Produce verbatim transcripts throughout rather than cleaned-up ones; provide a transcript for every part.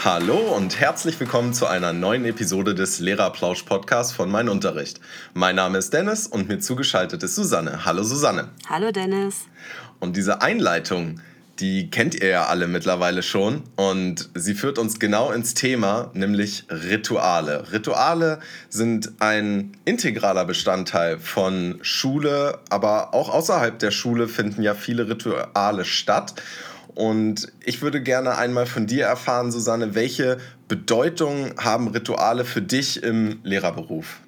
Hallo und herzlich willkommen zu einer neuen Episode des Lehrerplausch-Podcasts von Mein Unterricht. Mein Name ist Dennis und mir zugeschaltet ist Susanne. Hallo Susanne. Hallo Dennis. Und diese Einleitung, die kennt ihr ja alle mittlerweile schon und sie führt uns genau ins Thema, nämlich Rituale. Rituale sind ein integraler Bestandteil von Schule, aber auch außerhalb der Schule finden ja viele Rituale statt. Und ich würde gerne einmal von dir erfahren, Susanne, welche Bedeutung haben Rituale für dich im Lehrerberuf?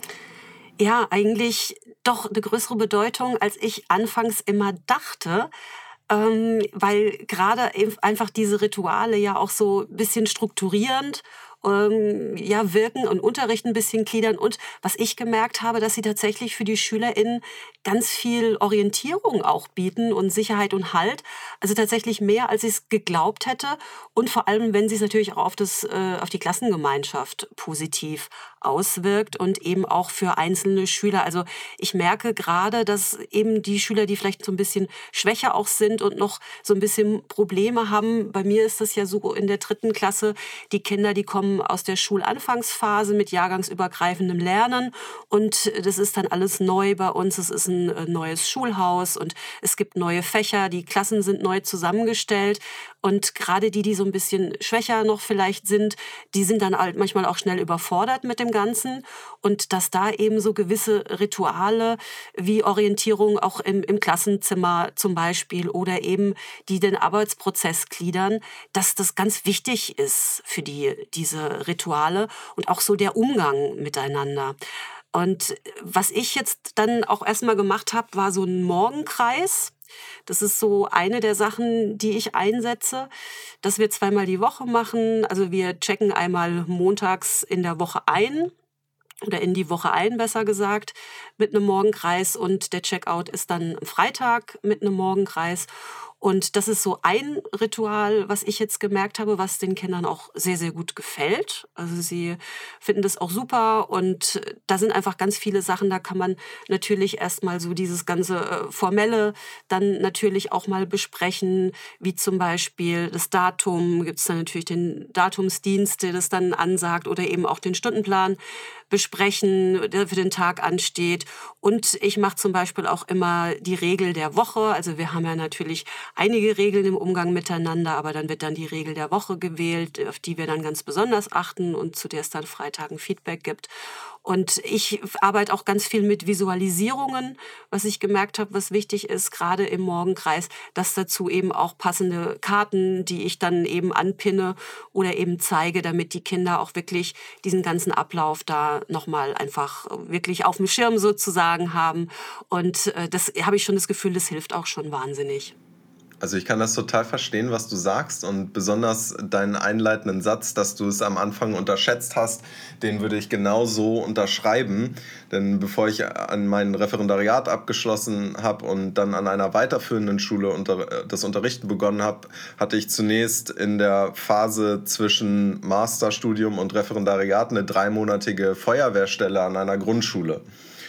Ja, eigentlich doch eine größere Bedeutung, als ich anfangs immer dachte, ähm, weil gerade eben einfach diese Rituale ja auch so ein bisschen strukturierend ähm, ja, wirken und Unterricht ein bisschen gliedern. Und was ich gemerkt habe, dass sie tatsächlich für die SchülerInnen ganz viel Orientierung auch bieten und Sicherheit und Halt. Also tatsächlich mehr, als ich es geglaubt hätte. Und vor allem, wenn sie es natürlich auch auf, das, äh, auf die Klassengemeinschaft positiv auswirkt und eben auch für einzelne Schüler. Also ich merke gerade, dass eben die Schüler, die vielleicht so ein bisschen schwächer auch sind und noch so ein bisschen Probleme haben, bei mir ist das ja so in der dritten Klasse, die Kinder, die kommen aus der Schulanfangsphase mit jahrgangsübergreifendem Lernen und das ist dann alles neu bei uns. Es ist ein äh, neues Schulhaus und es gibt neue Fächer, die Klassen sind neu zusammengestellt und gerade die, die so ein bisschen schwächer noch vielleicht sind, die sind dann halt manchmal auch schnell überfordert mit dem Ganzen und dass da eben so gewisse Rituale wie Orientierung auch im, im Klassenzimmer zum Beispiel oder eben die den Arbeitsprozess gliedern, dass das ganz wichtig ist für die, diese Rituale und auch so der Umgang miteinander. Und was ich jetzt dann auch erstmal gemacht habe, war so ein Morgenkreis. Das ist so eine der Sachen, die ich einsetze, dass wir zweimal die Woche machen. Also wir checken einmal montags in der Woche ein oder in die Woche ein, besser gesagt, mit einem Morgenkreis und der Checkout ist dann am Freitag mit einem Morgenkreis. Und das ist so ein Ritual, was ich jetzt gemerkt habe, was den Kindern auch sehr, sehr gut gefällt. Also sie finden das auch super und da sind einfach ganz viele Sachen, da kann man natürlich erstmal so dieses ganze äh, Formelle dann natürlich auch mal besprechen, wie zum Beispiel das Datum, gibt es dann natürlich den Datumsdienst, der das dann ansagt oder eben auch den Stundenplan besprechen, der für den Tag ansteht. Und ich mache zum Beispiel auch immer die Regel der Woche. Also wir haben ja natürlich einige Regeln im Umgang miteinander, aber dann wird dann die Regel der Woche gewählt, auf die wir dann ganz besonders achten und zu der es dann Freitag ein Feedback gibt. Und ich arbeite auch ganz viel mit Visualisierungen, was ich gemerkt habe, was wichtig ist, gerade im Morgenkreis, dass dazu eben auch passende Karten, die ich dann eben anpinne oder eben zeige, damit die Kinder auch wirklich diesen ganzen Ablauf da nochmal einfach wirklich auf dem Schirm sozusagen haben. Und äh, das habe ich schon das Gefühl, das hilft auch schon wahnsinnig. Also ich kann das total verstehen, was du sagst und besonders deinen einleitenden Satz, dass du es am Anfang unterschätzt hast, den würde ich genau so unterschreiben. Denn bevor ich an mein Referendariat abgeschlossen habe und dann an einer weiterführenden Schule unter, das Unterrichten begonnen habe, hatte ich zunächst in der Phase zwischen Masterstudium und Referendariat eine dreimonatige Feuerwehrstelle an einer Grundschule.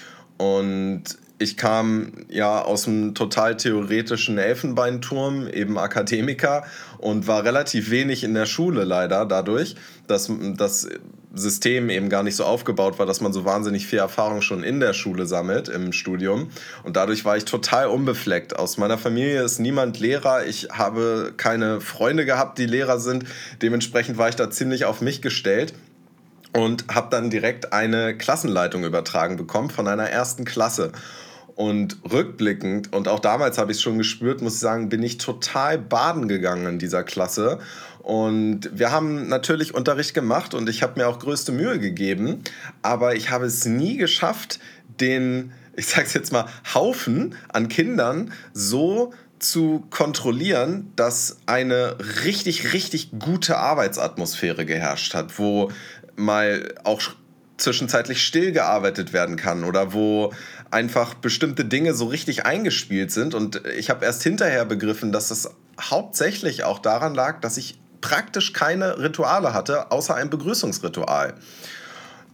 Und ich kam ja aus dem total theoretischen Elfenbeinturm, eben Akademiker, und war relativ wenig in der Schule leider dadurch, dass das System eben gar nicht so aufgebaut war, dass man so wahnsinnig viel Erfahrung schon in der Schule sammelt, im Studium. Und dadurch war ich total unbefleckt. Aus meiner Familie ist niemand Lehrer. Ich habe keine Freunde gehabt, die Lehrer sind. Dementsprechend war ich da ziemlich auf mich gestellt. Und habe dann direkt eine Klassenleitung übertragen bekommen von einer ersten Klasse. Und rückblickend, und auch damals habe ich es schon gespürt, muss ich sagen, bin ich total baden gegangen in dieser Klasse. Und wir haben natürlich Unterricht gemacht und ich habe mir auch größte Mühe gegeben. Aber ich habe es nie geschafft, den, ich sage es jetzt mal, Haufen an Kindern so zu kontrollieren, dass eine richtig, richtig gute Arbeitsatmosphäre geherrscht hat, wo mal auch zwischenzeitlich still gearbeitet werden kann oder wo einfach bestimmte Dinge so richtig eingespielt sind. Und ich habe erst hinterher begriffen, dass das hauptsächlich auch daran lag, dass ich praktisch keine Rituale hatte, außer ein Begrüßungsritual.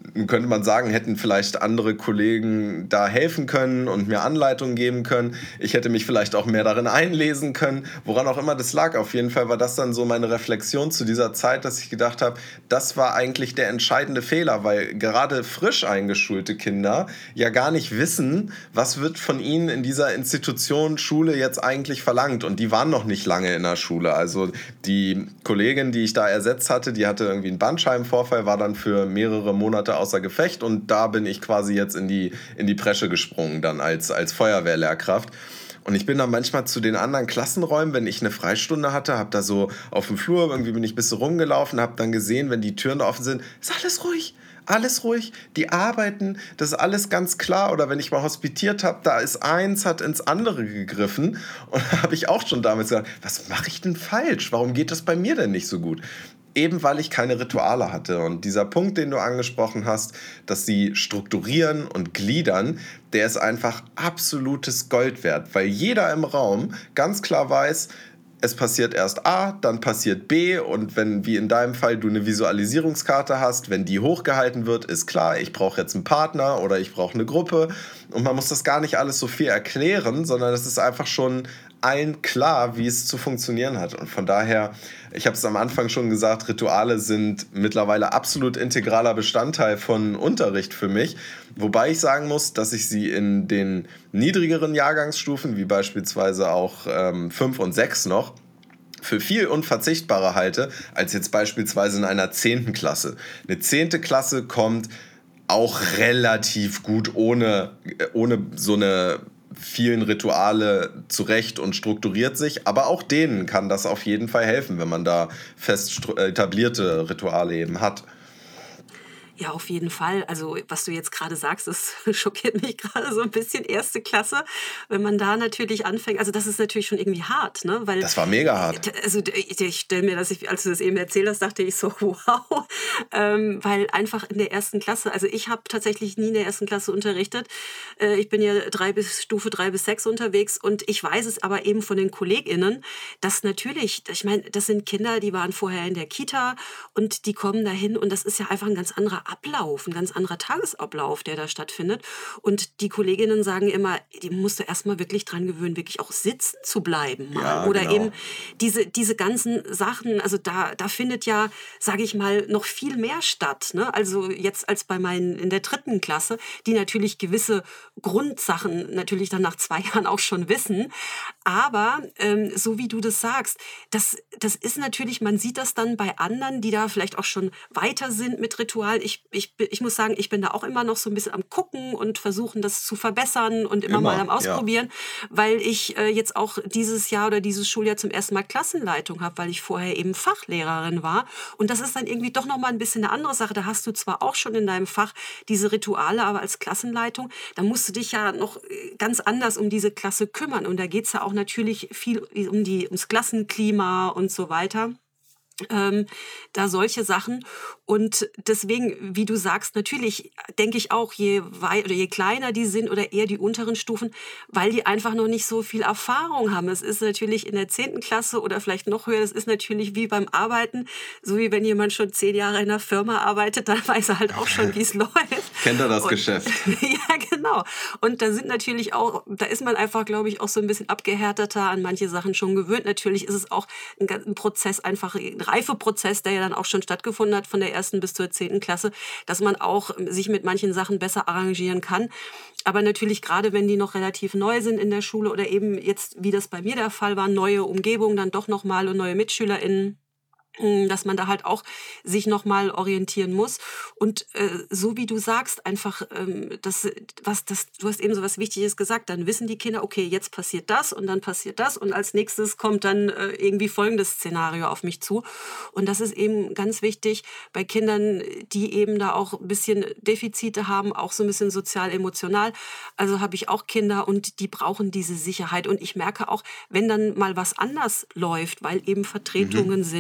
nun könnte man sagen, hätten vielleicht andere Kollegen da helfen können und mir Anleitungen geben können. Ich hätte mich vielleicht auch mehr darin einlesen können, woran auch immer das lag. Auf jeden Fall war das dann so meine Reflexion zu dieser Zeit, dass ich gedacht habe, das war eigentlich der entscheidende Fehler, weil gerade frisch eingeschulte Kinder ja gar nicht wissen, was wird von ihnen in dieser Institution Schule jetzt eigentlich verlangt. Und die waren noch nicht lange in der Schule. Also die Kollegin, die ich da ersetzt hatte, die hatte irgendwie einen Bandscheibenvorfall, war dann für mehrere Monate außer Gefecht und da bin ich quasi jetzt in die, in die Bresche gesprungen, dann als, als Feuerwehrlehrkraft. Und ich bin dann manchmal zu den anderen Klassenräumen, wenn ich eine Freistunde hatte, habe da so auf dem Flur, irgendwie bin ich ein bisschen rumgelaufen, habe dann gesehen, wenn die Türen offen sind, ist alles ruhig. Alles ruhig, die arbeiten, das ist alles ganz klar. Oder wenn ich mal hospitiert habe, da ist eins, hat ins andere gegriffen. Und da habe ich auch schon damals gesagt, was mache ich denn falsch? Warum geht das bei mir denn nicht so gut? Eben weil ich keine Rituale hatte. Und dieser Punkt, den du angesprochen hast, dass sie strukturieren und gliedern, der ist einfach absolutes Gold wert. Weil jeder im Raum ganz klar weiß, es passiert erst A, dann passiert B und wenn, wie in deinem Fall, du eine Visualisierungskarte hast, wenn die hochgehalten wird, ist klar, ich brauche jetzt einen Partner oder ich brauche eine Gruppe und man muss das gar nicht alles so viel erklären, sondern es ist einfach schon allen klar, wie es zu funktionieren hat. Und von daher, ich habe es am Anfang schon gesagt, Rituale sind mittlerweile absolut integraler Bestandteil von Unterricht für mich. Wobei ich sagen muss, dass ich sie in den niedrigeren Jahrgangsstufen, wie beispielsweise auch ähm, fünf und sechs noch, für viel unverzichtbarer halte, als jetzt beispielsweise in einer zehnten Klasse. Eine zehnte Klasse kommt auch relativ gut ohne, ohne so eine vielen Rituale zurecht und strukturiert sich, aber auch denen kann das auf jeden Fall helfen, wenn man da fest etablierte Rituale eben hat. Ja, auf jeden Fall. Also, was du jetzt gerade sagst, das schockiert mich gerade so ein bisschen, erste Klasse. Wenn man da natürlich anfängt, also das ist natürlich schon irgendwie hart, ne? Weil, Das war mega hart. also ich, ich stelle mir das, als du das eben erzählt hast, dachte ich so, wow. Ähm, weil einfach in der ersten Klasse, also ich habe tatsächlich nie in der ersten Klasse unterrichtet. Äh, ich bin ja drei bis, Stufe drei bis sechs unterwegs und ich weiß es aber eben von den KollegInnen, dass natürlich, ich meine, das sind Kinder, die waren vorher in der Kita und die kommen dahin und das ist ja einfach ein ganz anderer Ablauf, ein ganz anderer Tagesablauf, der da stattfindet. Und die Kolleginnen sagen immer, die musst du erstmal wirklich dran gewöhnen, wirklich auch sitzen zu bleiben mal. Ja, Oder genau. eben diese, diese ganzen Sachen, also da, da findet ja, sage ich mal, noch viel mehr statt. Ne? Also jetzt als bei meinen in der dritten Klasse, die natürlich gewisse Grundsachen natürlich dann nach zwei Jahren auch schon wissen. Aber ähm, so wie du das sagst, das, das ist natürlich, man sieht das dann bei anderen, die da vielleicht auch schon weiter sind mit Ritualen. Ich Ich, ich, ich muss sagen, ich bin da auch immer noch so ein bisschen am Gucken und versuchen, das zu verbessern und immer, Immer, mal am ja. Ausprobieren, weil ich äh, jetzt auch dieses Jahr oder dieses Schuljahr zum ersten Mal Klassenleitung habe, weil ich vorher eben Fachlehrerin war. Und das ist dann irgendwie doch nochmal ein bisschen eine andere Sache. Da hast du zwar auch schon in deinem Fach diese Rituale, aber als Klassenleitung, da musst du dich ja noch äh, ganz anders um diese Klasse kümmern. Und da geht es ja auch natürlich viel um die, ums Klassenklima und so weiter. Ähm, da solche Sachen. Und deswegen, wie du sagst, natürlich denke ich auch, je wei oder je kleiner die sind oder eher die unteren Stufen, weil die einfach noch nicht so viel Erfahrung haben. Es ist natürlich in der zehnten Klasse oder vielleicht noch höher, das ist natürlich wie beim Arbeiten, so wie wenn jemand schon zehn Jahre in einer Firma arbeitet, dann weiß er halt auch schon, wie es läuft. Kennt er das Und, Geschäft? ja, genau. Und da sind natürlich auch, da ist man einfach, glaube ich, auch so ein bisschen abgehärteter, an manche Sachen schon gewöhnt. Natürlich ist es auch ein, ein Prozess, einfach ein Reifeprozess, der ja dann auch schon stattgefunden hat von der ersten bis zur zehnten Klasse, dass man auch sich mit manchen Sachen besser arrangieren kann. Aber natürlich gerade, wenn die noch relativ neu sind in der Schule oder eben jetzt, wie das bei mir der Fall war, neue Umgebung, dann doch nochmal und neue MitschülerInnen, dass man da halt auch sich nochmal orientieren muss. Und äh, so wie du sagst, einfach, ähm, das, was, das, du hast eben so was Wichtiges gesagt, dann wissen die Kinder, okay, jetzt passiert das und dann passiert das und als nächstes kommt dann äh, irgendwie folgendes Szenario auf mich zu. Und das ist eben ganz wichtig bei Kindern, die eben da auch ein bisschen Defizite haben, auch so ein bisschen sozial-emotional. Also habe ich auch Kinder und die brauchen diese Sicherheit. Und ich merke auch, wenn dann mal was anders läuft, weil eben Vertretungen mhm. sind oder weil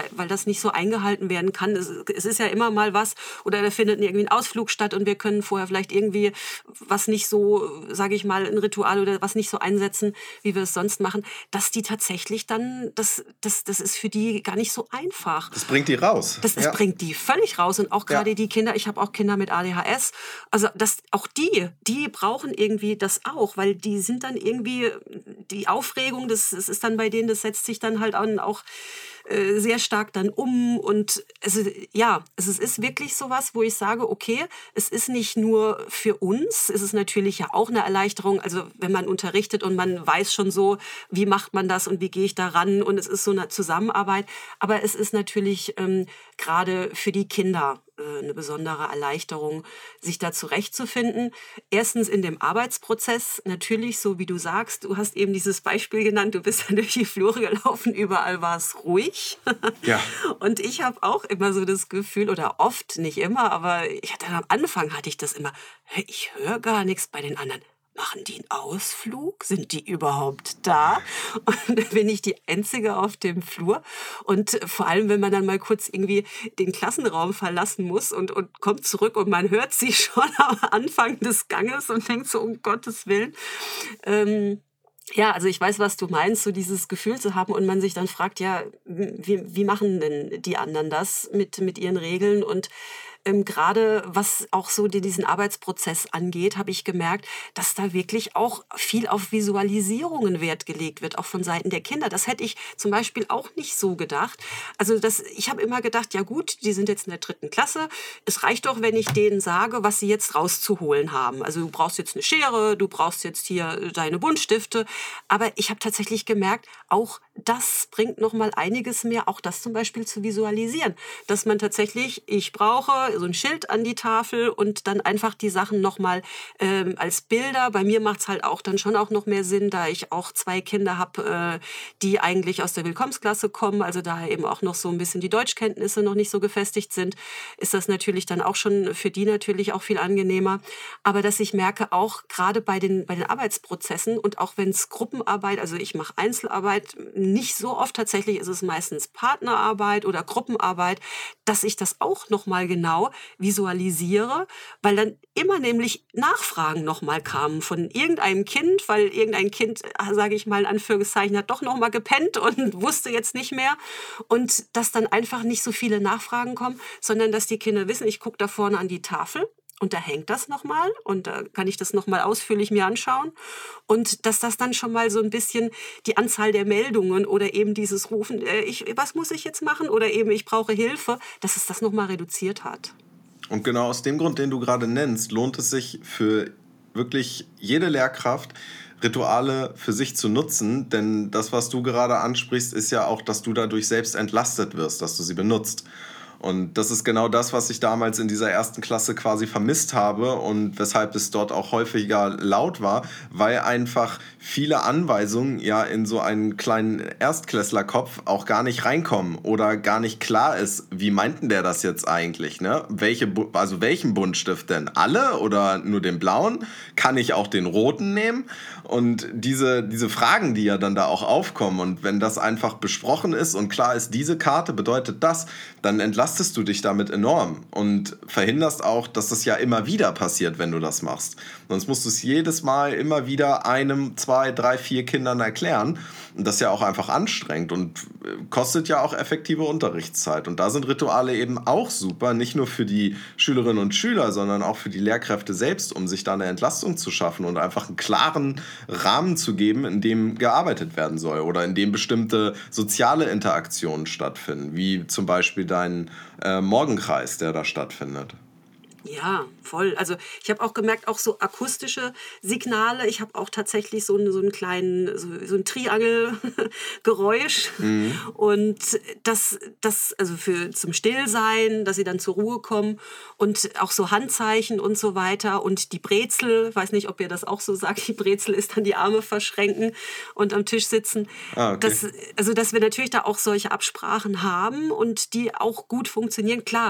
weil, weil das nicht so eingehalten werden kann. Es, es ist ja immer mal was, oder da findet irgendwie ein Ausflug statt und wir können vorher vielleicht irgendwie was nicht so, sage ich mal, ein Ritual oder was nicht so einsetzen, wie wir es sonst machen, dass die tatsächlich dann, das, das, das ist für die gar nicht so einfach. Das bringt die raus. Das, das ja. bringt die völlig raus. Und auch gerade Ja. die Kinder, ich habe auch Kinder mit A D H S, also das, auch die, die brauchen irgendwie das auch, weil die sind dann irgendwie, die Aufregung, das, das ist dann bei denen, das setzt sich dann halt auch äh, sehr stark dann um. Und also, ja, es ist wirklich sowas, wo ich sage, okay, es ist nicht nur für uns, es ist natürlich ja auch eine Erleichterung, also wenn man unterrichtet und man weiß schon so, wie macht man das und wie gehe ich da ran, und es ist so eine Zusammenarbeit, aber es ist natürlich ähm, gerade für die Kinder äh, eine besondere Erleichterung, sich da zurechtzufinden. Erstens in dem Arbeitsprozess, natürlich, so wie du sagst, du hast eben dieses Beispiel genannt, du bist dann durch die Flure gelaufen, überall war es ruhig. Ja. Und ich habe auch immer so das Gefühl, oder oft, nicht immer, aber ich hatte am Anfang hatte ich das immer, "Hä, ich höre gar nichts bei den anderen. Machen die einen Ausflug? Sind die überhaupt da?" Und dann bin ich die Einzige auf dem Flur. Und vor allem, wenn man dann mal kurz irgendwie den Klassenraum verlassen muss und, und kommt zurück und man hört sie schon am Anfang des Ganges und denkt so, um Gottes Willen. Ähm, Ja, also ich weiß, was du meinst, so dieses Gefühl zu haben und man sich dann fragt, ja, wie, wie machen denn die anderen das mit, mit ihren Regeln? Und ähm, gerade was auch so die- diesen Arbeitsprozess angeht, habe ich gemerkt, dass da wirklich auch viel auf Visualisierungen Wert gelegt wird, auch von Seiten der Kinder. Das hätte ich zum Beispiel auch nicht so gedacht. Also das, ich habe immer gedacht, ja gut, die sind jetzt in der dritten Klasse. Es reicht doch, wenn ich denen sage, was sie jetzt rauszuholen haben. Also du brauchst jetzt eine Schere, du brauchst jetzt hier deine Buntstifte. Aber ich habe tatsächlich gemerkt, auch das bringt noch mal einiges mehr, auch das zum Beispiel zu visualisieren. Dass man tatsächlich, ich brauche so ein Schild an die Tafel und dann einfach die Sachen noch mal ähm, als Bilder. Bei mir macht es halt auch dann schon auch noch mehr Sinn, da ich auch zwei Kinder habe, äh, die eigentlich aus der Willkommensklasse kommen, also da eben auch noch so ein bisschen die Deutschkenntnisse noch nicht so gefestigt sind, ist das natürlich dann auch schon für die natürlich auch viel angenehmer. Aber dass ich merke, auch gerade bei den, bei den Arbeitsprozessen und auch wenn es Gruppenarbeit, also ich mache Einzelarbeit, nicht so oft, tatsächlich ist es meistens Partnerarbeit oder Gruppenarbeit, dass ich das auch nochmal genau visualisiere, weil dann immer nämlich Nachfragen nochmal kamen von irgendeinem Kind, weil irgendein Kind, sage ich mal in Anführungszeichen, hat doch nochmal gepennt und wusste jetzt nicht mehr, und dass dann einfach nicht so viele Nachfragen kommen, sondern dass die Kinder wissen, ich gucke da vorne an die Tafel und da hängt das nochmal und da kann ich das nochmal ausführlich mir anschauen, und dass das dann schon mal so ein bisschen die Anzahl der Meldungen oder eben dieses Rufen, äh, ich, was muss ich jetzt machen, oder eben ich brauche Hilfe, dass es das nochmal reduziert hat. Und genau aus dem Grund, den du gerade nennst, lohnt es sich für wirklich jede Lehrkraft, Rituale für sich zu nutzen. Denn das, was du gerade ansprichst, ist ja auch, dass du dadurch selbst entlastet wirst, dass du sie benutzt. Und das ist genau das, was ich damals in dieser ersten Klasse quasi vermisst habe und weshalb es dort auch häufiger laut war, weil einfach viele Anweisungen ja in so einen kleinen Erstklässlerkopf auch gar nicht reinkommen oder gar nicht klar ist, wie meinten der das jetzt eigentlich, ne? Welche, Bu- also welchen Buntstift denn? Alle oder nur den blauen? Kann ich auch den roten nehmen? Und diese, diese Fragen, die ja dann da auch aufkommen, und wenn das einfach besprochen ist und klar ist, diese Karte bedeutet das, dann entlastest du dich damit enorm und verhinderst auch, dass das ja immer wieder passiert, wenn du das machst. Sonst musst du es jedes Mal immer wieder einem, zwei, drei, vier Kindern erklären. Und das ist ja auch einfach anstrengend und äh, kostet ja auch effektive Unterrichtszeit. Und da sind Rituale eben auch super, nicht nur für die Schülerinnen und Schüler, sondern auch für die Lehrkräfte selbst, um sich da eine Entlastung zu schaffen und einfach einen klaren Rahmen zu geben, in dem gearbeitet werden soll oder in dem bestimmte soziale Interaktionen stattfinden, wie zum Beispiel dein äh, Morgenkreis, der da stattfindet. Ja, voll. Also ich habe auch gemerkt, auch so akustische Signale. Ich habe auch tatsächlich so einen, so einen kleinen, so, so ein Triangelgeräusch. Mhm. Und das, das, also für zum Stillsein, dass sie dann zur Ruhe kommen, und auch so Handzeichen und so weiter. Und die Brezel, weiß nicht, ob ihr das auch so sagt, die Brezel ist dann die Arme verschränken und am Tisch sitzen. Ah, okay. Das, also dass wir natürlich da auch solche Absprachen haben und die auch gut funktionieren. Klar,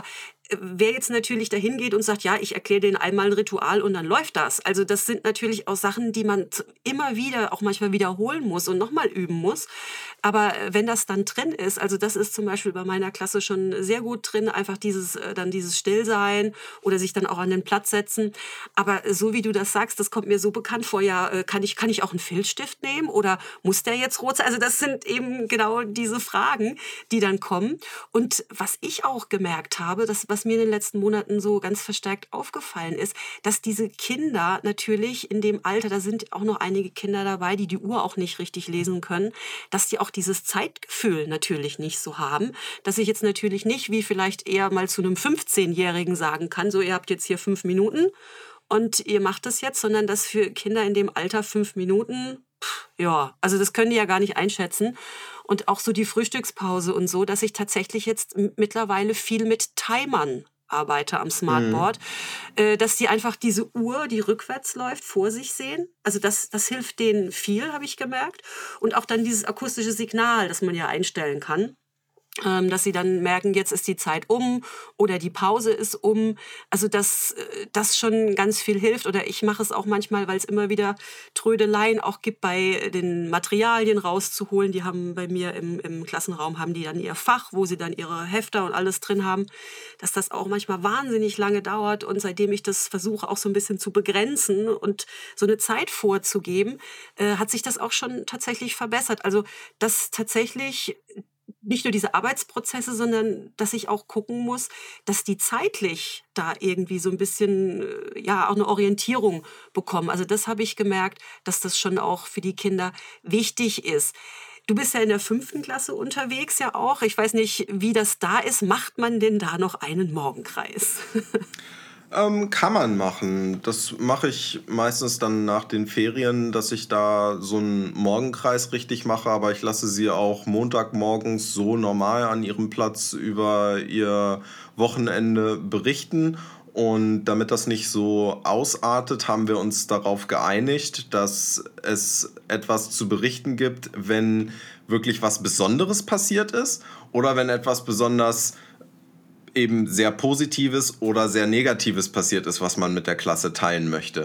wer jetzt natürlich dahin geht und sagt, ja, ich erkläre denen einmal ein Ritual und dann läuft das. Also das sind natürlich auch Sachen, die man immer wieder, auch manchmal wiederholen muss und nochmal üben muss. Aber wenn das dann drin ist, also das ist zum Beispiel bei meiner Klasse schon sehr gut drin, einfach dieses, dann dieses Stillsein oder sich dann auch an den Platz setzen. Aber so wie du das sagst, das kommt mir so bekannt vor, ja, kann ich, kann ich auch einen Filzstift nehmen oder muss der jetzt rot sein? Also das sind eben genau diese Fragen, die dann kommen. Und was ich auch gemerkt habe, das, was mir in den letzten Monaten so ganz verstärkt aufgefallen ist, dass diese Kinder natürlich in dem Alter, da sind auch noch einige Kinder dabei, die die Uhr auch nicht richtig lesen können, dass die auch dieses Zeitgefühl natürlich nicht so haben, dass ich jetzt natürlich nicht wie vielleicht eher mal zu einem fünfzehnjährigen sagen kann, so ihr habt jetzt hier fünf Minuten und ihr macht das jetzt, sondern dass für Kinder in dem Alter fünf Minuten, pff, ja, also das können die ja gar nicht einschätzen. Und auch so die Frühstückspause und so, dass ich tatsächlich jetzt m- mittlerweile viel mit Timern arbeite am Mhm. Smartboard, äh, dass die einfach diese Uhr, die rückwärts läuft, vor sich sehen. Also das, das hilft denen viel, habe ich gemerkt. Und auch dann dieses akustische Signal, das man ja einstellen kann, ähm, dass sie dann merken, jetzt ist die Zeit um oder die Pause ist um. Also dass äh, das schon ganz viel hilft. Oder ich mache es auch manchmal, weil es immer wieder Trödeleien auch gibt, bei den Materialien rauszuholen. Die haben bei mir im, im Klassenraum, haben die dann ihr Fach, wo sie dann ihre Hefter und alles drin haben, dass das auch manchmal wahnsinnig lange dauert. Und seitdem ich das versuche auch so ein bisschen zu begrenzen und so eine Zeit vorzugeben, äh, hat sich das auch schon tatsächlich verbessert. Also dass tatsächlich nicht nur diese Arbeitsprozesse, sondern dass ich auch gucken muss, dass die zeitlich da irgendwie so ein bisschen, äh, ja, auch eine Orientierung bekommen. Also das habe ich gemerkt, dass das schon auch für die Kinder wichtig ist. Du bist ja in der fünften Klasse unterwegs ja auch. Ich weiß nicht, wie das da ist. Macht man denn da noch einen Morgenkreis? Ähm, kann man machen. Das mache ich meistens dann nach den Ferien, dass ich da so einen Morgenkreis richtig mache, aber ich lasse sie auch Montagmorgens so normal an ihrem Platz über ihr Wochenende berichten. Und damit das nicht so ausartet, haben wir uns darauf geeinigt, dass es etwas zu berichten gibt, wenn wirklich was Besonderes passiert ist oder wenn etwas besonders eben sehr Positives oder sehr Negatives passiert ist, was man mit der Klasse teilen möchte.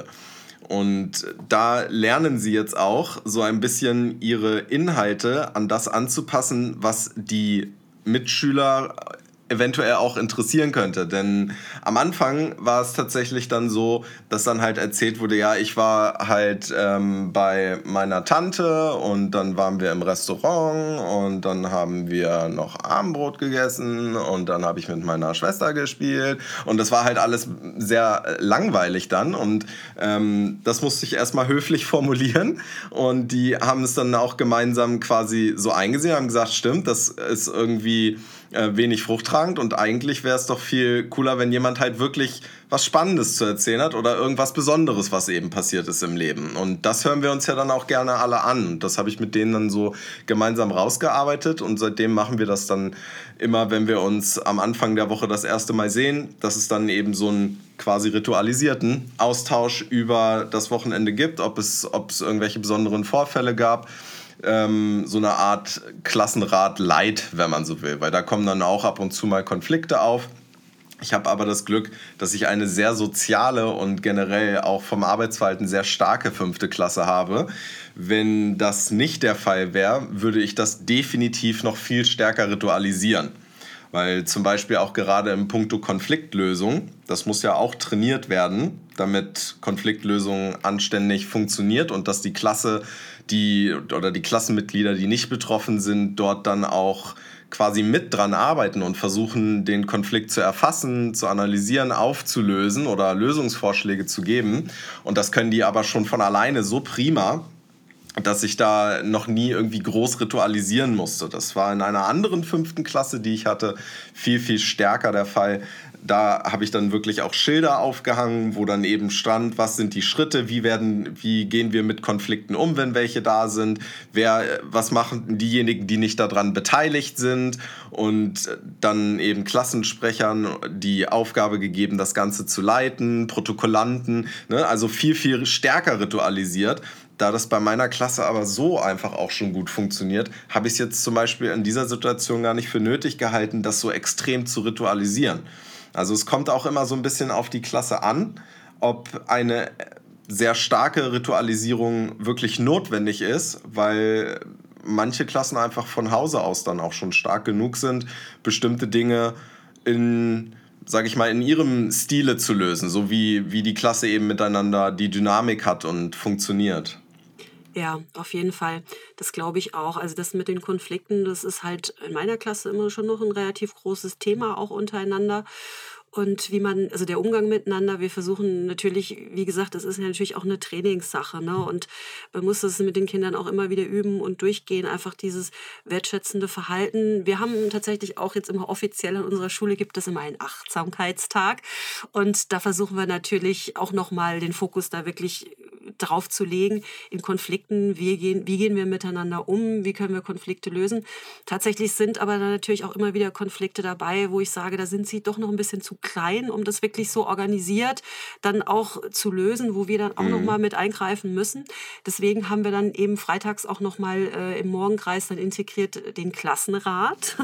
Und da lernen sie jetzt auch so ein bisschen ihre Inhalte an das anzupassen, was die Mitschüler eventuell auch interessieren könnte. Denn am Anfang war es tatsächlich dann so, dass dann halt erzählt wurde, ja, ich war halt ähm, bei meiner Tante und dann waren wir im Restaurant und dann haben wir noch Abendbrot gegessen und dann habe ich mit meiner Schwester gespielt und das war halt alles sehr langweilig dann und ähm, das musste ich erstmal höflich formulieren und die haben es dann auch gemeinsam quasi so eingesehen, haben gesagt, stimmt, das ist irgendwie äh, wenig fruchttragend und eigentlich wäre es doch viel cooler, wenn jemand halt wirklich was Spannendes zu erzählen hat oder irgendwas Besonderes, was eben passiert ist im Leben. Und das hören wir uns ja dann auch gerne alle an. Und das habe ich mit denen dann so gemeinsam rausgearbeitet und seitdem machen wir das dann immer, wenn wir uns am Anfang der Woche das erste Mal sehen, dass es dann eben so einen quasi ritualisierten Austausch über das Wochenende gibt, ob es, ob es irgendwelche besonderen Vorfälle gab. Ähm, so eine Art Klassenrat Light, wenn man so will, weil da kommen dann auch ab und zu mal Konflikte auf. Ich habe aber das Glück, dass ich eine sehr soziale und generell auch vom Arbeitsverhalten sehr starke fünfte Klasse habe. Wenn das nicht der Fall wäre, würde ich das definitiv noch viel stärker ritualisieren. Weil zum Beispiel auch gerade im Punkto Konfliktlösung, das muss ja auch trainiert werden, damit Konfliktlösung anständig funktioniert und dass die Klasse, die oder die Klassenmitglieder, die nicht betroffen sind, dort dann auch quasi mit dran arbeiten und versuchen, den Konflikt zu erfassen, zu analysieren, aufzulösen oder Lösungsvorschläge zu geben. Und das können die aber schon von alleine so prima, dass ich da noch nie irgendwie groß ritualisieren musste. Das war in einer anderen fünften Klasse, die ich hatte, viel, viel stärker der Fall. Da habe ich dann wirklich auch Schilder aufgehangen, wo dann eben stand, was sind die Schritte, wie werden, wie gehen wir mit Konflikten um, wenn welche da sind, wer, was machen diejenigen, die nicht daran beteiligt sind und dann eben Klassensprechern die Aufgabe gegeben, das Ganze zu leiten, Protokollanten, ne? Also viel, viel stärker ritualisiert. Da das bei meiner Klasse aber so einfach auch schon gut funktioniert, habe ich es jetzt zum Beispiel in dieser Situation gar nicht für nötig gehalten, das so extrem zu ritualisieren. Also es kommt auch immer so ein bisschen auf die Klasse an, ob eine sehr starke Ritualisierung wirklich notwendig ist, weil manche Klassen einfach von Hause aus dann auch schon stark genug sind, bestimmte Dinge in, sag ich mal, in ihrem Stile zu lösen, so wie, wie die Klasse eben miteinander die Dynamik hat und funktioniert. Ja, auf jeden Fall. Das glaube ich auch. Also das mit den Konflikten, das ist halt in meiner Klasse immer schon noch ein relativ großes Thema, auch untereinander. Und wie man, also der Umgang miteinander, wir versuchen natürlich, wie gesagt, das ist ja natürlich auch eine Trainingssache, ne? Und man muss das mit den Kindern auch immer wieder üben und durchgehen, einfach dieses wertschätzende Verhalten. Wir haben tatsächlich auch jetzt immer offiziell an unserer Schule gibt es immer einen Achtsamkeitstag. Und da versuchen wir natürlich auch nochmal den Fokus da wirklich drauf zu legen, in Konflikten, wie gehen, wie gehen wir miteinander um, wie können wir Konflikte lösen. Tatsächlich sind aber dann natürlich auch immer wieder Konflikte dabei, wo ich sage, da sind sie doch noch ein bisschen zu klein, um das wirklich so organisiert dann auch zu lösen, wo wir dann auch noch mal Mhm. mit eingreifen müssen. Deswegen haben wir dann eben freitags auch noch mal äh, im Morgenkreis dann integriert den Klassenrat.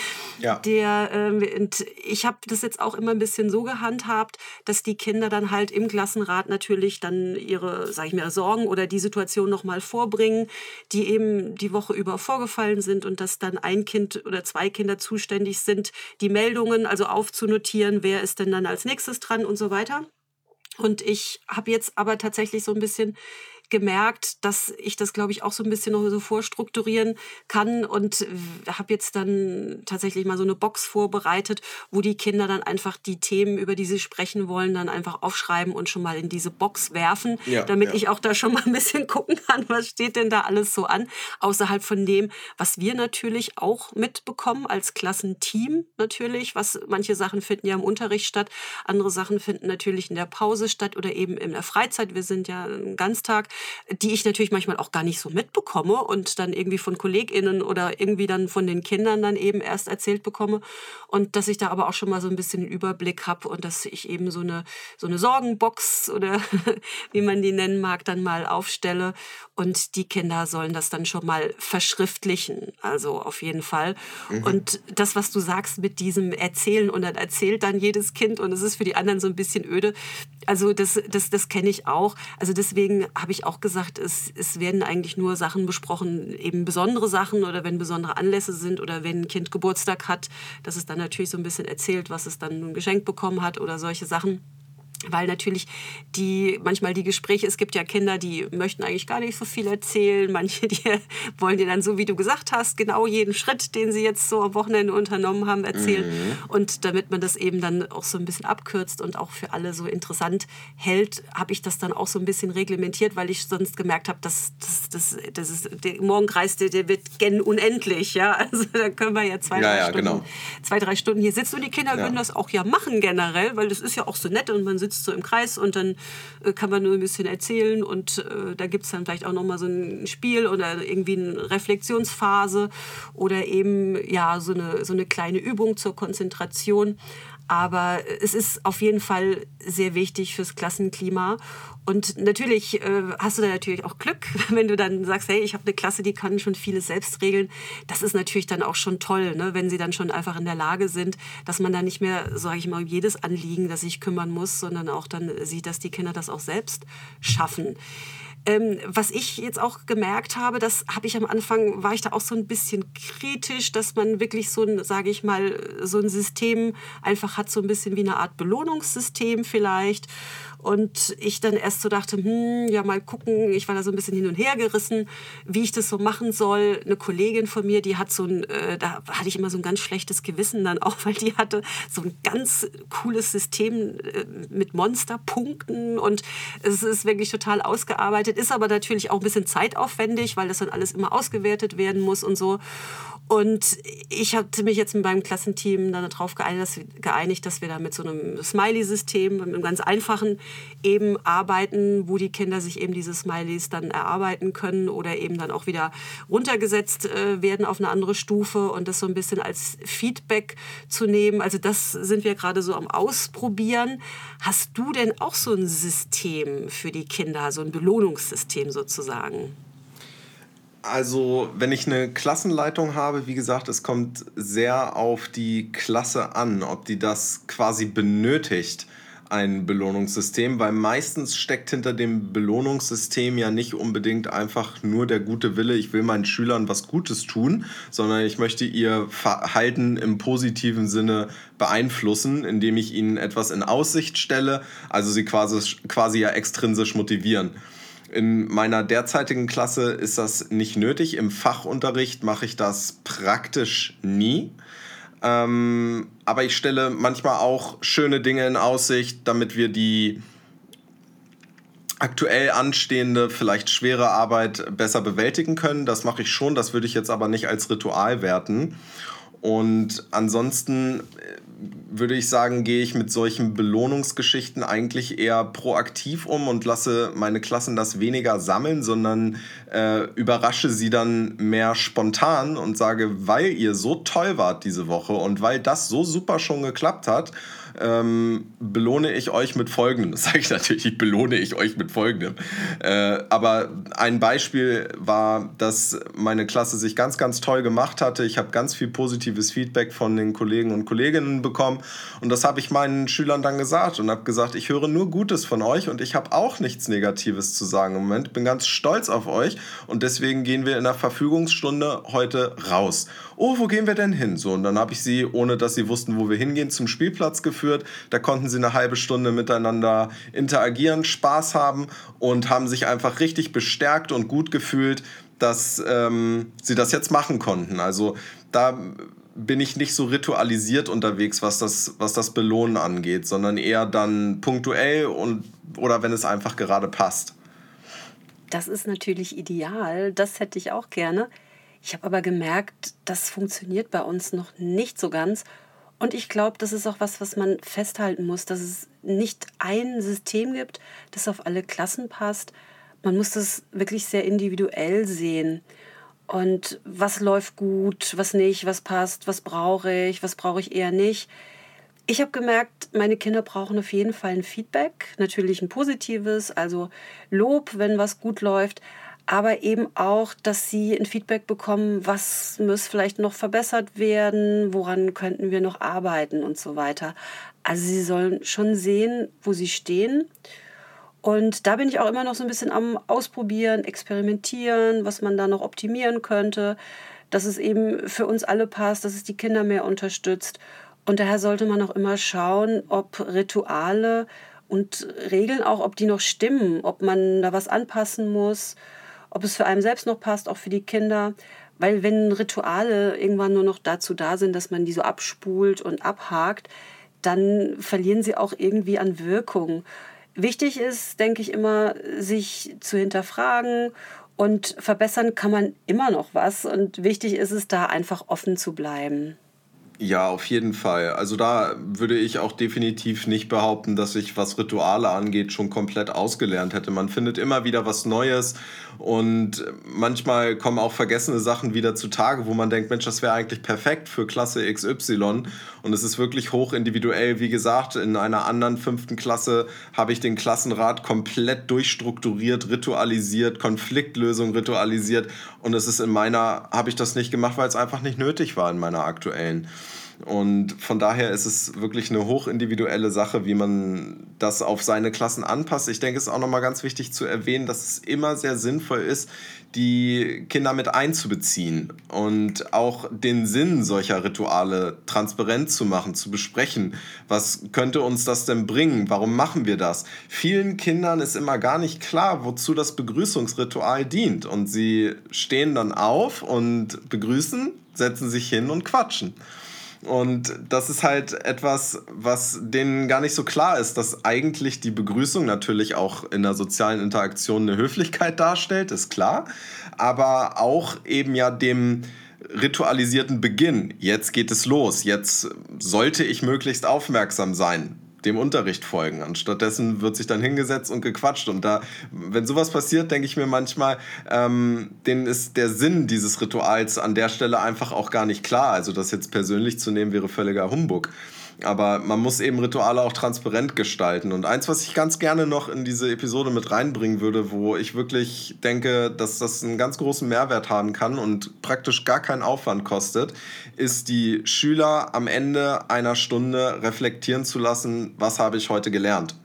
Ja. Der, ähm, und ich habe das jetzt auch immer ein bisschen so gehandhabt, dass die Kinder dann halt im Klassenrat natürlich dann ihre, sag ich mal, Sorgen oder die Situation noch mal vorbringen, die eben die Woche über vorgefallen sind und dass dann ein Kind oder zwei Kinder zuständig sind, die Meldungen also aufzunotieren, wer ist denn dann als nächstes dran und so weiter. Und ich habe jetzt aber tatsächlich so ein bisschen gemerkt, dass ich das, glaube ich, auch so ein bisschen noch so vorstrukturieren kann und habe jetzt dann tatsächlich mal so eine Box vorbereitet, wo die Kinder dann einfach die Themen, über die sie sprechen wollen, dann einfach aufschreiben und schon mal in diese Box werfen, Ja, damit ja. ich auch da schon mal ein bisschen gucken kann, was steht denn da alles so an, außerhalb von dem, was wir natürlich auch mitbekommen als Klassenteam natürlich, was manche Sachen finden ja im Unterricht statt, andere Sachen finden natürlich in der Pause statt oder eben in der Freizeit. Wir sind ja ein Ganztag, die ich natürlich manchmal auch gar nicht so mitbekomme und dann irgendwie von KollegInnen oder irgendwie dann von den Kindern dann eben erst erzählt bekomme. Und dass ich da aber auch schon mal so ein bisschen einen Überblick habe und dass ich eben so eine, so eine Sorgenbox oder wie man die nennen mag, dann mal aufstelle. Und die Kinder sollen das dann schon mal verschriftlichen. Also auf jeden Fall. Mhm. Und das, was du sagst mit diesem Erzählen und dann erzählt dann jedes Kind und es ist für die anderen so ein bisschen öde. Also das, das, das kenne ich auch. Also deswegen habe ich auch gesagt, es, es werden eigentlich nur Sachen besprochen, eben besondere Sachen oder wenn besondere Anlässe sind oder wenn ein Kind Geburtstag hat, dass es dann natürlich so ein bisschen erzählt, was es dann nun geschenkt bekommen hat oder solche Sachen. Weil natürlich die, manchmal die Gespräche, es gibt ja Kinder, die möchten eigentlich gar nicht so viel erzählen. Manche, die wollen dir dann, so wie du gesagt hast, genau jeden Schritt, den sie jetzt so am Wochenende unternommen haben, erzählen. Mhm. Und damit man das eben dann auch so ein bisschen abkürzt und auch für alle so interessant hält, habe ich das dann auch so ein bisschen reglementiert, weil ich sonst gemerkt habe, dass das, das, das ist, der Morgenkreis, der, der wird gen unendlich. Ja? Also da können wir ja zwei, Ja, drei ja, Stunden, genau. zwei, drei Stunden hier sitzen und die Kinder würden Ja. das auch ja machen generell, weil das ist ja auch so nett und man sitzt so im Kreis und dann äh, kann man nur ein bisschen erzählen und äh, da gibt es dann vielleicht auch nochmal so ein Spiel oder irgendwie eine Reflexionsphase oder eben ja so eine, so eine kleine Übung zur Konzentration. Aber es ist auf jeden Fall sehr wichtig fürs Klassenklima. Und natürlich äh, hast du da natürlich auch Glück, wenn du dann sagst, hey, ich habe eine Klasse, die kann schon vieles selbst regeln. Das ist natürlich dann auch schon toll, ne? Wenn sie dann schon einfach in der Lage sind, dass man da nicht mehr, sage ich mal, um jedes Anliegen, das sich kümmern muss, sondern auch dann sieht, dass die Kinder das auch selbst schaffen. Ähm, was ich jetzt auch gemerkt habe, das habe ich am Anfang, war ich da auch so ein bisschen kritisch, dass man wirklich so ein, sage ich mal, so ein System einfach hat, so ein bisschen wie eine Art Belohnungssystem vielleicht. Und ich dann erst so dachte, hm, ja, mal gucken, ich war da so ein bisschen hin und her gerissen, wie ich das so machen soll. Eine Kollegin von mir, die hat so ein, äh, da hatte ich immer so ein ganz schlechtes Gewissen dann auch, weil die hatte so ein ganz cooles System äh, mit Monsterpunkten und es ist wirklich total ausgearbeitet, ist aber natürlich auch ein bisschen zeitaufwendig, weil das dann alles immer ausgewertet werden muss und so. Und ich hatte mich jetzt mit meinem Klassenteam dann darauf geeinigt, dass wir, geeinigt, dass wir da mit so einem Smiley-System, mit einem ganz einfachen eben arbeiten, wo die Kinder sich eben diese Smileys dann erarbeiten können oder eben dann auch wieder runtergesetzt äh, werden auf eine andere Stufe und das so ein bisschen als Feedback zu nehmen. Also das sind wir gerade so am Ausprobieren. Hast du denn auch so ein System für die Kinder, so ein Belohnungssystem sozusagen? Also, wenn ich eine Klassenleitung habe, wie gesagt, es kommt sehr auf die Klasse an, ob die das quasi benötigt, ein Belohnungssystem, weil meistens steckt hinter dem Belohnungssystem ja nicht unbedingt einfach nur der gute Wille, ich will meinen Schülern was Gutes tun, sondern ich möchte ihr Verhalten im positiven Sinne beeinflussen, indem ich ihnen etwas in Aussicht stelle, also sie quasi, quasi ja extrinsisch motivieren. In meiner derzeitigen Klasse ist das nicht nötig. Im Fachunterricht mache ich das praktisch nie. Ähm, aber ich stelle manchmal auch schöne Dinge in Aussicht, damit wir die aktuell anstehende, vielleicht schwere Arbeit besser bewältigen können. Das mache ich schon, das würde ich jetzt aber nicht als Ritual werten. Und ansonsten würde ich sagen, gehe ich mit solchen Belohnungsgeschichten eigentlich eher proaktiv um und lasse meine Klassen das weniger sammeln, sondern äh, überrasche sie dann mehr spontan und sage, weil ihr so toll wart diese Woche und weil das so super schon geklappt hat, ähm, belohne ich euch mit Folgendem. Das sage ich natürlich, ich belohne ich euch mit Folgendem. Äh, aber ein Beispiel war, dass meine Klasse sich ganz, ganz toll gemacht hatte. Ich habe ganz viel positives Feedback von den Kollegen und Kolleginnen bekommen. Und das habe ich meinen Schülern dann gesagt und habe gesagt, ich höre nur Gutes von euch und ich habe auch nichts Negatives zu sagen im Moment. Ich bin ganz stolz auf euch und deswegen gehen wir in der Verfügungsstunde heute raus. Oh, wo gehen wir denn hin? So, und dann habe ich sie, ohne dass sie wussten, wo wir hingehen, zum Spielplatz geführt. Da konnten sie eine halbe Stunde miteinander interagieren, Spaß haben und haben sich einfach richtig bestärkt und gut gefühlt, dass ähm, sie das jetzt machen konnten. Also da bin ich nicht so ritualisiert unterwegs, was das, was das Belohnen angeht, sondern eher dann punktuell und, oder wenn es einfach gerade passt. Das ist natürlich ideal, das hätte ich auch gerne. Ich habe aber gemerkt, das funktioniert bei uns noch nicht so ganz. Und ich glaube, das ist auch was, was man festhalten muss, dass es nicht ein System gibt, das auf alle Klassen passt. Man muss das wirklich sehr individuell sehen. Und was läuft gut, was nicht, was passt, was brauche ich, was brauche ich eher nicht. Ich habe gemerkt, meine Kinder brauchen auf jeden Fall ein Feedback, natürlich ein positives, also Lob, wenn was gut läuft, aber eben auch, dass sie ein Feedback bekommen, was muss vielleicht noch verbessert werden, woran könnten wir noch arbeiten und so weiter. Also sie sollen schon sehen, wo sie stehen. Und da bin ich auch immer noch so ein bisschen am Ausprobieren, Experimentieren, was man da noch optimieren könnte, dass es eben für uns alle passt, dass es die Kinder mehr unterstützt. Und daher sollte man auch immer schauen, ob Rituale und Regeln auch, ob die noch stimmen, ob man da was anpassen muss, ob es für einen selbst noch passt, auch für die Kinder. Weil wenn Rituale irgendwann nur noch dazu da sind, dass man die so abspult und abhakt, dann verlieren sie auch irgendwie an Wirkung. Wichtig ist, denke ich immer, sich zu hinterfragen und verbessern kann man immer noch was. Und wichtig ist es, da einfach offen zu bleiben. Ja, auf jeden Fall. Also da würde ich auch definitiv nicht behaupten, dass ich, was Rituale angeht, schon komplett ausgelernt hätte. Man findet immer wieder was Neues und manchmal kommen auch vergessene Sachen wieder zutage, wo man denkt, Mensch, das wäre eigentlich perfekt für Klasse X Y. Und es ist wirklich hoch individuell. Wie gesagt, in einer anderen fünften Klasse habe ich den Klassenrat komplett durchstrukturiert, ritualisiert, Konfliktlösung ritualisiert. Und es ist in meiner, habe ich das nicht gemacht, weil es einfach nicht nötig war in meiner aktuellen. Und von daher ist es wirklich eine hochindividuelle Sache, wie man das auf seine Klassen anpasst. Ich denke, es ist auch nochmal ganz wichtig zu erwähnen, dass es immer sehr sinnvoll ist, die Kinder mit einzubeziehen und auch den Sinn solcher Rituale transparent zu machen, zu besprechen. Was könnte uns das denn bringen? Warum machen wir das? Vielen Kindern ist immer gar nicht klar, wozu das Begrüßungsritual dient. Und sie stehen dann auf und begrüßen, setzen sich hin und quatschen. Und das ist halt etwas, was denen gar nicht so klar ist, dass eigentlich die Begrüßung natürlich auch in der sozialen Interaktion eine Höflichkeit darstellt, ist klar, aber auch eben ja dem ritualisierten Beginn. Jetzt geht es los, jetzt sollte ich möglichst aufmerksam sein. dem Unterricht folgen. Anstattdessen wird sich dann hingesetzt und gequatscht. Und da, wenn sowas passiert, denke ich mir manchmal, ähm, denen ist der Sinn dieses Rituals an der Stelle einfach auch gar nicht klar. Also das jetzt persönlich zu nehmen, wäre völliger Humbug. Aber man muss eben Rituale auch transparent gestalten. Und eins, was ich ganz gerne noch in diese Episode mit reinbringen würde, wo ich wirklich denke, dass das einen ganz großen Mehrwert haben kann und praktisch gar keinen Aufwand kostet, ist die Schüler am Ende einer Stunde reflektieren zu lassen, was habe ich heute gelernt.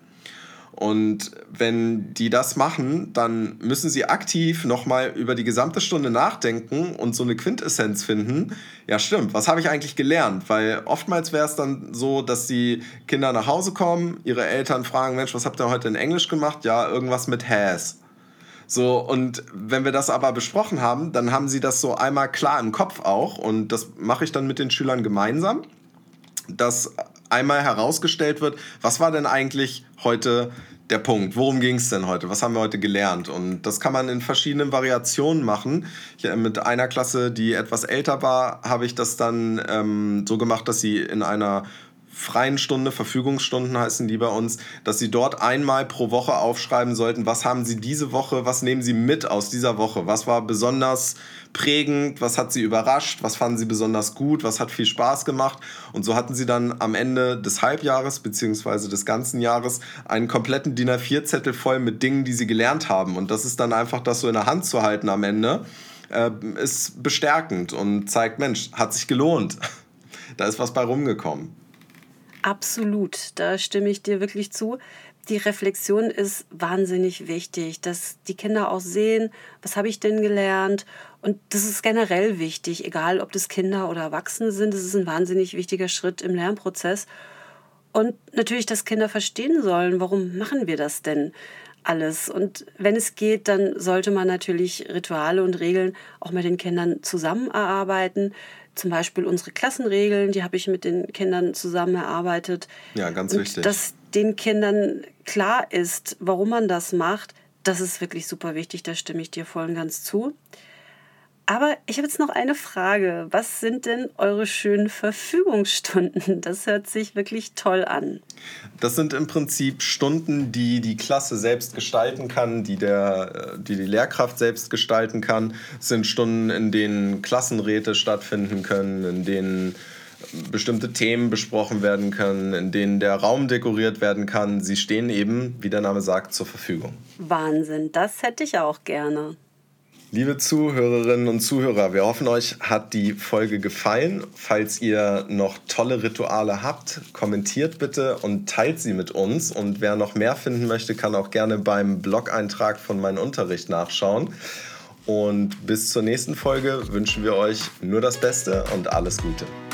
Und wenn die das machen, dann müssen sie aktiv nochmal über die gesamte Stunde nachdenken und so eine Quintessenz finden. Ja, stimmt, was habe ich eigentlich gelernt? Weil oftmals wäre es dann so, dass die Kinder nach Hause kommen, ihre Eltern fragen, Mensch, was habt ihr heute in Englisch gemacht? Ja, irgendwas mit has. So, und wenn wir das aber besprochen haben, dann haben sie das so einmal klar im Kopf auch. Und das mache ich dann mit den Schülern gemeinsam, dass einmal herausgestellt wird, was war denn eigentlich heute der Punkt? Worum ging es denn heute? Was haben wir heute gelernt? Und das kann man in verschiedenen Variationen machen. Ich, mit einer Klasse, die etwas älter war, habe ich das dann ähm, so gemacht, dass sie in einer freien Stunde, Verfügungsstunden heißen die bei uns, dass sie dort einmal pro Woche aufschreiben sollten, was haben sie diese Woche, was nehmen sie mit aus dieser Woche, was war besonders prägend, was hat sie überrascht, was fanden sie besonders gut, was hat viel Spaß gemacht. Und so hatten sie dann am Ende des Halbjahres bzw. des ganzen Jahres einen kompletten D I N A vier Zettel voll mit Dingen, die sie gelernt haben. Und das ist dann einfach, das so in der Hand zu halten am Ende, äh, ist bestärkend und zeigt, Mensch, hat sich gelohnt. Da ist was bei rumgekommen. Absolut, da stimme ich dir wirklich zu. Die Reflexion ist wahnsinnig wichtig, dass die Kinder auch sehen, was habe ich denn gelernt? Und das ist generell wichtig, egal ob das Kinder oder Erwachsene sind. Das ist ein wahnsinnig wichtiger Schritt im Lernprozess. Und natürlich, dass Kinder verstehen sollen, warum machen wir das denn alles? Und wenn es geht, dann sollte man natürlich Rituale und Regeln auch mit den Kindern zusammen erarbeiten. Zum Beispiel unsere Klassenregeln, die habe ich mit den Kindern zusammen erarbeitet. Ja, ganz und wichtig. Dass den Kindern klar ist, warum man das macht, das ist wirklich super wichtig, da stimme ich dir voll und ganz zu. Aber ich habe jetzt noch eine Frage. Was sind denn eure schönen Verfügungsstunden? Das hört sich wirklich toll an. Das sind im Prinzip Stunden, die die Klasse selbst gestalten kann, die der, die, die Lehrkraft selbst gestalten kann. Es sind Stunden, in denen Klassenräte stattfinden können, in denen bestimmte Themen besprochen werden können, in denen der Raum dekoriert werden kann. Sie stehen eben, wie der Name sagt, zur Verfügung. Wahnsinn, das hätte ich auch gerne. Liebe Zuhörerinnen und Zuhörer, wir hoffen, euch hat die Folge gefallen. Falls ihr noch tolle Rituale habt, kommentiert bitte und teilt sie mit uns. Und wer noch mehr finden möchte, kann auch gerne beim Blog-Eintrag von Mein Unterricht nachschauen. Und bis zur nächsten Folge wünschen wir euch nur das Beste und alles Gute.